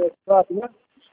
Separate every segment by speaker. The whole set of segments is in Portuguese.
Speaker 1: né?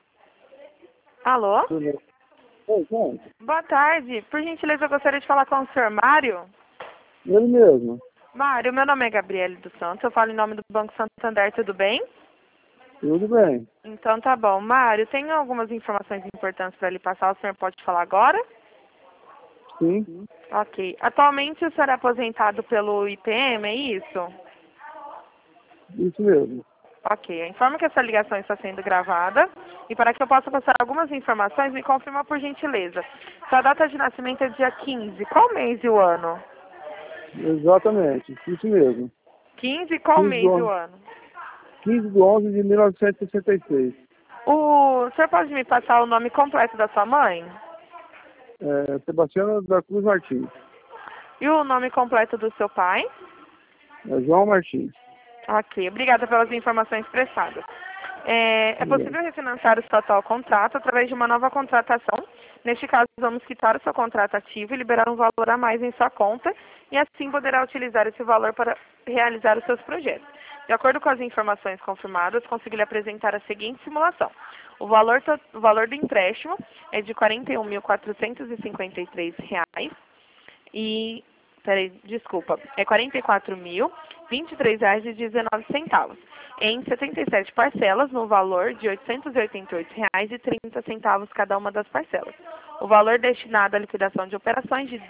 Speaker 2: Alô?
Speaker 1: Oi, quem?
Speaker 2: Boa tarde. Por gentileza, eu gostaria de falar com o senhor Mário.
Speaker 1: Ele mesmo.
Speaker 2: Mário, meu nome é Gabriele dos Santos. Eu falo em nome do Banco Santander, tudo bem?
Speaker 1: Tudo bem.
Speaker 2: Então tá bom. Mário, tenho algumas informações importantes para lhe passar. O senhor pode falar agora?
Speaker 1: Sim,
Speaker 2: Ok. Atualmente o senhor é aposentado pelo IPM, é isso?
Speaker 1: isso mesmo.
Speaker 2: Ok. Informo que essa ligação está sendo gravada. E para que eu possa passar algumas informações, me confirma por gentileza. Sua data de nascimento é dia 15. Qual mês e o ano?
Speaker 1: Exatamente, isso mesmo.
Speaker 2: 15, qual
Speaker 1: 15 de
Speaker 2: mês e o
Speaker 1: 11,
Speaker 2: ano?
Speaker 1: 15 de 11 de 1966.
Speaker 2: O senhor pode me passar o nome completo da sua mãe?
Speaker 1: Sebastião da Cruz Martins.
Speaker 2: E o nome completo do seu pai?
Speaker 1: João Martins.
Speaker 2: Ok, obrigada pelas informações prestadas. É possível refinanciar o seu atual contrato através de uma nova contratação. Neste caso, vamos quitar o seu contrato ativo e liberar um valor a mais em sua conta e assim poderá utilizar esse valor para realizar os seus projetos. De acordo com as informações confirmadas, consigo lhe apresentar a seguinte simulação. O valor do empréstimo é de R$ 41.453 e... Peraí, desculpa. É R$ 44.023,19 em 77 parcelas no valor de R$ 888,30 cada uma das parcelas. O valor destinado à liquidação de operações de R$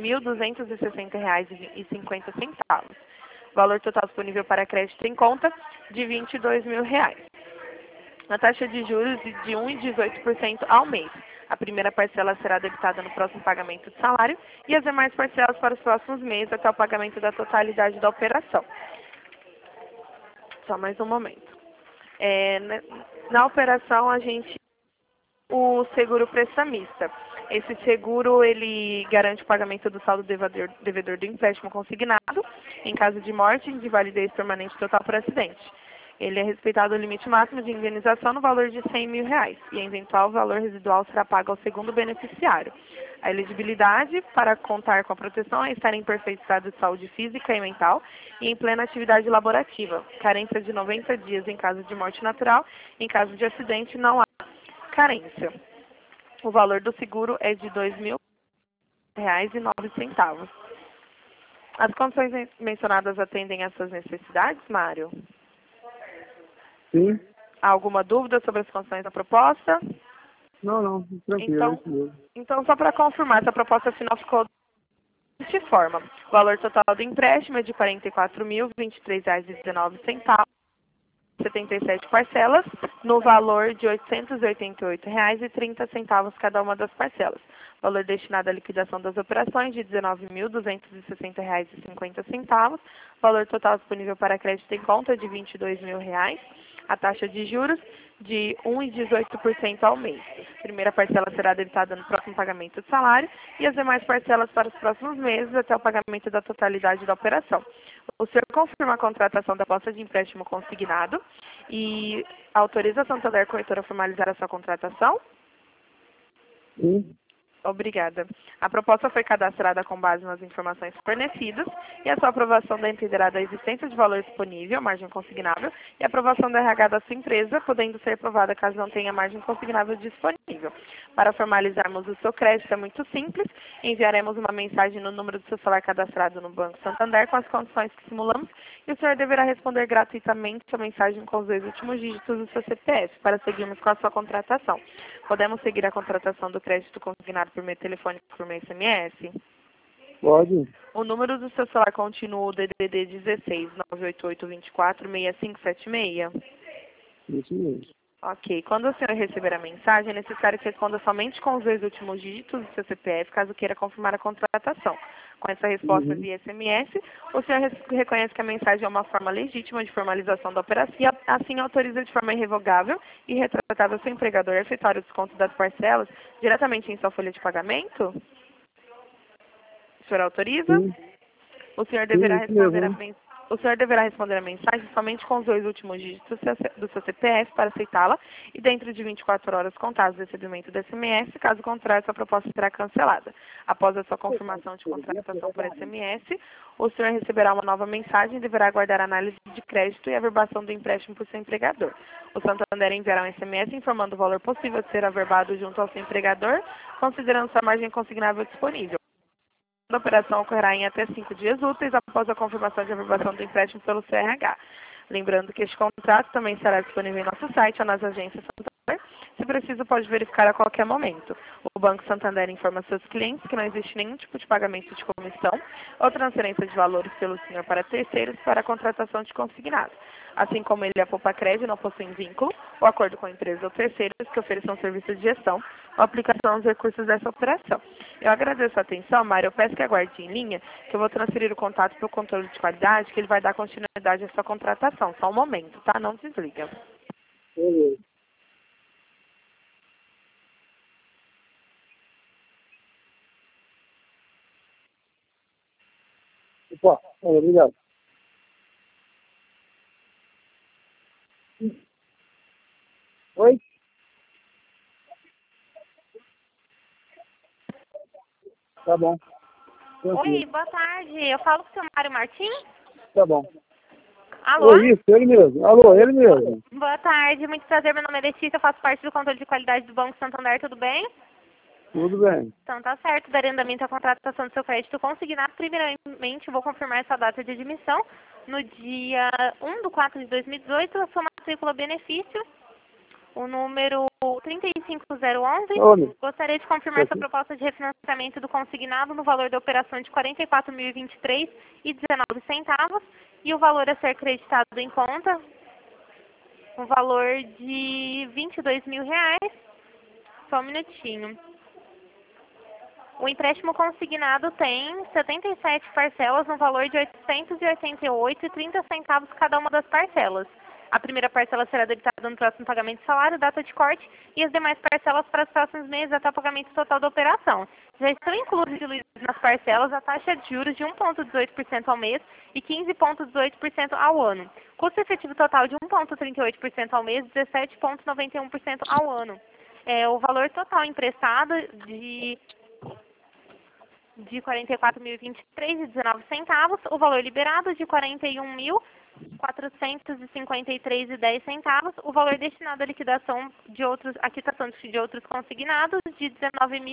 Speaker 2: 19.260,50. Valor total disponível para crédito em conta de R$ 22.000. A taxa de juros de 1,18% ao mês. A primeira parcela será debitada no próximo pagamento de salário e as demais parcelas para os próximos meses até o pagamento da totalidade da operação. Só mais um momento. Na operação, o seguro prestamista. Esse seguro, ele garante o pagamento do saldo devedor do empréstimo consignado em caso de morte, invalidez permanente total por acidente. Ele é respeitado o limite máximo de indenização no valor de R$ 100.000 e, em eventual valor residual, será pago ao segundo beneficiário. A elegibilidade para contar com a proteção é estar em perfeito estado de saúde física e mental e em plena atividade laborativa. Carência de 90 dias em caso de morte natural. Em caso de acidente, não há carência. O valor do seguro é de R$ 2.000,09. As condições mencionadas atendem às suas necessidades, Mário?
Speaker 1: Sim?
Speaker 2: Há alguma dúvida sobre as condições da proposta?
Speaker 1: Não, tranquilo, é isso mesmo.
Speaker 2: Então, só para confirmar, essa proposta final ficou desta forma. O valor total do empréstimo é de R$ 44.023,19, 77 parcelas, no valor de R$ 888,30 cada uma das parcelas. Valor destinado à liquidação das operações de R$ 19.260,50. Valor total disponível para crédito em conta de R$ 22.000. A taxa de juros de 1,18% ao mês. A primeira parcela será debitada no próximo pagamento de salário e as demais parcelas para os próximos meses até o pagamento da totalidade da operação. O senhor confirma a contratação da posse de empréstimo consignado e autoriza a Santander Corretora a formalizar a sua contratação?
Speaker 1: Sim?
Speaker 2: Obrigada. A proposta foi cadastrada com base nas informações fornecidas e a sua aprovação dependerá da existência de valor disponível, margem consignável, e a aprovação do RH da sua empresa, podendo ser aprovada caso não tenha margem consignável disponível. Para formalizarmos o seu crédito é muito simples, enviaremos uma mensagem no número do seu celular cadastrado no Banco Santander com as condições que simulamos e o senhor deverá responder gratuitamente a mensagem com os 2 últimos dígitos do seu CPF para seguirmos com a sua contratação. Podemos seguir a contratação do crédito consignado por meio telefônico por meio SMS?
Speaker 1: Pode?
Speaker 2: O número do seu celular continua o DDD 16 988 24 6576?
Speaker 1: Isso mesmo.
Speaker 2: Ok. Quando o senhor receber a mensagem, é necessário que responda somente com os 2 últimos dígitos do seu CPF, caso queira confirmar a contratação. Com essa resposta via SMS, o senhor reconhece que a mensagem é uma forma legítima de formalização da operação e assim autoriza de forma irrevogável e retratável seu empregador a efetuar o desconto das parcelas diretamente em sua folha de pagamento? O senhor autoriza?
Speaker 1: Sim,
Speaker 2: O senhor
Speaker 1: sim,
Speaker 2: deverá
Speaker 1: isso
Speaker 2: responder
Speaker 1: mesmo.
Speaker 2: O senhor deverá responder a mensagem somente com os 2 últimos dígitos do seu CPF para aceitá-la e dentro de 24 horas contadas do recebimento do SMS, caso contrário, sua proposta será cancelada. Após a sua confirmação de contratação por SMS, o senhor receberá uma nova mensagem e deverá aguardar a análise de crédito e a averbação do empréstimo por seu empregador. O Santander enviará um SMS informando o valor possível de ser averbado junto ao seu empregador, considerando sua margem consignável disponível. A operação ocorrerá em até 5 dias úteis após a confirmação de averbação do empréstimo pelo CRH. Lembrando que este contrato também estará disponível em nosso site ou nas agências Santander. Se preciso, pode verificar a qualquer momento. O Banco Santander informa seus clientes que não existe nenhum tipo de pagamento de comissão ou transferência de valores pelo senhor para terceiros para a contratação de consignado. Assim como ele e a Poupa Crédito não possuem vínculo ou acordo com empresas ou terceiros que ofereçam serviços de gestão ou aplicação dos recursos dessa operação. Eu agradeço a atenção, Mário. Eu peço que aguarde em linha, que eu vou transferir o contato para o controle de qualidade, que ele vai dar continuidade à sua contratação. Só um momento, tá? Não desliga.
Speaker 1: Beleza. Opa, obrigado. Oi? Tá bom.
Speaker 3: Oi,
Speaker 1: Tranquilo.
Speaker 3: boa tarde. Eu falo com o seu Mário Martins?
Speaker 1: Tá bom.
Speaker 3: Alô?
Speaker 1: Oi, isso, ele mesmo. Alô, ele mesmo.
Speaker 3: Boa tarde, muito prazer. Meu nome é Letícia, eu faço parte do controle de qualidade do Banco Santander, tudo bem?
Speaker 1: Tudo bem.
Speaker 3: Então tá certo, darei andamento à contratação do seu crédito consignado. Primeiramente, vou confirmar essa data de admissão. No dia 1/4/2018, a sua matrícula benefício, o número 35011.
Speaker 1: Ô,
Speaker 3: Gostaria de confirmar
Speaker 1: Tá
Speaker 3: sua proposta de refinanciamento do consignado no valor da operação de R$ 44.023,19 e o valor a ser creditado em conta, um valor de R$ 22.000. Só um minutinho. O empréstimo consignado tem 77 parcelas no valor de R$ 888,30 cada uma das parcelas. A primeira parcela será debitada no próximo pagamento de salário, data de corte, e as demais parcelas para os próximos meses até o pagamento total da operação. Já estão incluídas nas parcelas a taxa de juros de 1,18% ao mês e 15,18% ao ano. Custo efetivo total de 1,38% ao mês e 17,91% ao ano. O valor total emprestado de R$ 44.023,19, o valor liberado de R$ 41.453,10, o valor destinado à liquidação de à quitação de outros consignados de R$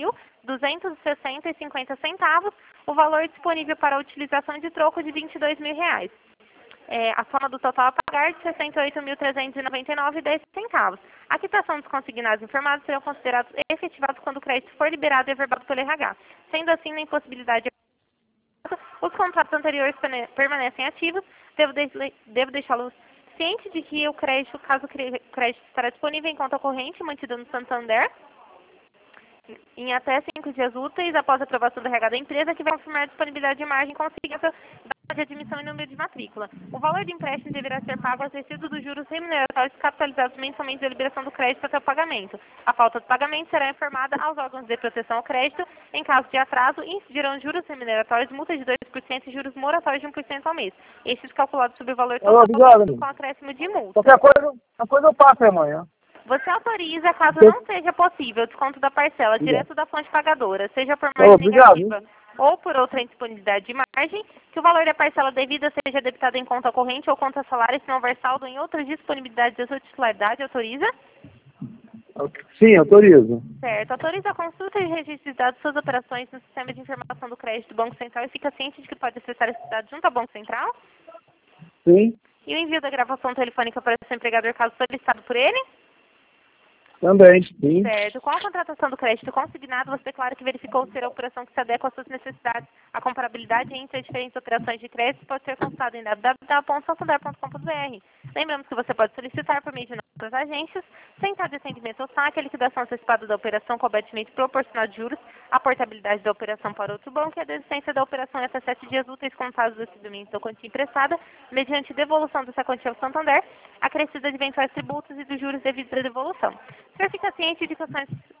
Speaker 3: 19.260,50, o valor disponível para a utilização de troco de R$ 22.000. A soma do total a pagar de R$ 68.399,10. A quitação dos consignados informados serão considerados efetivados quando o crédito for liberado e averbado pelo RH. Sendo assim, na impossibilidade de os contratos anteriores permanecem ativos. Devo deixá-los ciente de que o crédito, caso o crédito estará disponível em conta corrente mantida no Santander, em até 5 dias úteis após a aprovação do RH da empresa, que vai confirmar a disponibilidade de margem consignada de admissão e número de matrícula. O valor do empréstimo deverá ser pago aos recebidos dos juros remuneratórios capitalizados mensalmente da liberação do crédito até o pagamento. A falta de pagamento será informada aos órgãos de proteção ao crédito. Em caso de atraso, incidirão juros remuneratórios, multa de 2% e juros moratórios de 1% ao mês. Estes calculados sobre o valor total
Speaker 1: obrigado,
Speaker 3: com acréscimo de multa.
Speaker 1: qualquer coisa eu passo amanhã.
Speaker 3: Você autoriza, caso não seja possível, o desconto da parcela direto da fonte pagadora, seja por margem negativa ou por outra indisponibilidade de margem, que o valor da parcela devida seja debitado em conta corrente ou conta salário, se não houver saldo em outras disponibilidades da sua titularidade, autoriza?
Speaker 1: Sim, autorizo.
Speaker 3: Certo. Autoriza a consulta e registro de dados de suas operações no sistema de informação do crédito do Banco Central e fica ciente de que pode acessar esses dados junto ao Banco Central?
Speaker 1: Sim,
Speaker 3: E o envio da gravação telefônica para o seu empregador, caso solicitado por ele?
Speaker 1: também, sim.
Speaker 3: Certo. Com a contratação do crédito consignado, você declara que verificou ser a operação que se adequa às suas necessidades. A comparabilidade entre as diferentes operações de crédito pode ser consultada em www.santander.com.br. Lembramos que você pode solicitar por meio de nossas agências, sem taxa de atendimento ou saque, a liquidação antecipada da operação com abatimento proporcional de juros, a portabilidade da operação para outro banco e a desistência da operação em até 7 dias úteis contados do recebimento da quantia emprestada, mediante devolução dessa quantia ao Santander, acrescida de eventuais tributos e dos juros devidos à devolução. O senhor fica ciente de que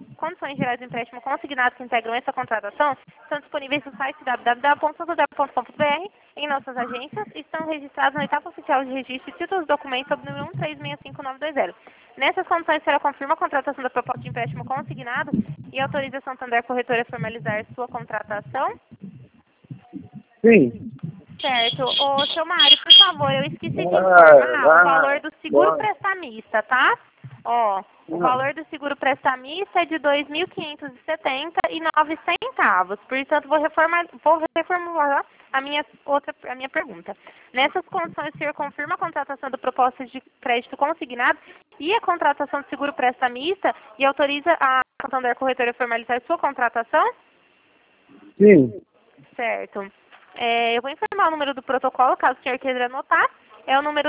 Speaker 3: condições gerais do empréstimo consignado que integram essa contratação estão disponíveis no site www.santander.com.br, em nossas agências, e estão registrados na etapa oficial de registro de títulos e documentos sob o número 1365920. Nessas condições, será confirma a contratação da proposta de empréstimo consignado e autoriza a Santander Corretora a formalizar sua contratação?
Speaker 1: Sim.
Speaker 3: Certo. Ô, seu Mário, por favor, eu esqueci de informar o valor do seguro prestamista, tá? Ó, o valor do seguro prestamista é de R$ 2.570,09. Portanto, vou reformular a minha pergunta. Nessas condições, o senhor confirma a contratação da proposta de crédito consignado e a contratação do seguro prestamista e autoriza a Santander Corretora a formalizar sua contratação?
Speaker 1: Sim.
Speaker 3: Certo. Eu vou informar o número do protocolo, caso o senhor queira anotar. É o número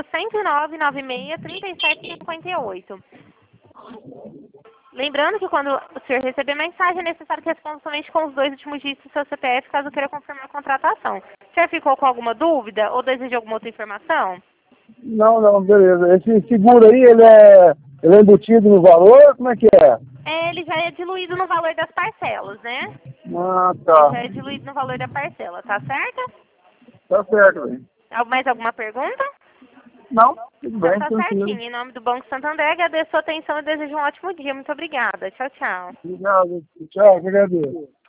Speaker 3: 10996-3758. Lembrando que quando o senhor receber a mensagem, é necessário que responda somente com os 2 últimos dígitos do seu CPF, caso queira confirmar a contratação. O senhor ficou com alguma dúvida ou deseja alguma outra informação?
Speaker 1: Não, beleza. Esse seguro aí, ele é embutido no valor? Como é que é?
Speaker 3: Ele já é diluído no valor das parcelas, né?
Speaker 1: Ah, tá.
Speaker 3: Já é diluído no valor da parcela, tá certo?
Speaker 1: Tá certo, velho.
Speaker 3: Mais alguma pergunta?
Speaker 1: Não, tudo bem,
Speaker 3: Tá
Speaker 1: tranquilo.
Speaker 3: certinho. Em nome do Banco Santander, agradeço a sua atenção e desejo um ótimo dia. Muito obrigada. Tchau, tchau.
Speaker 1: Obrigado. Tchau, agradeço.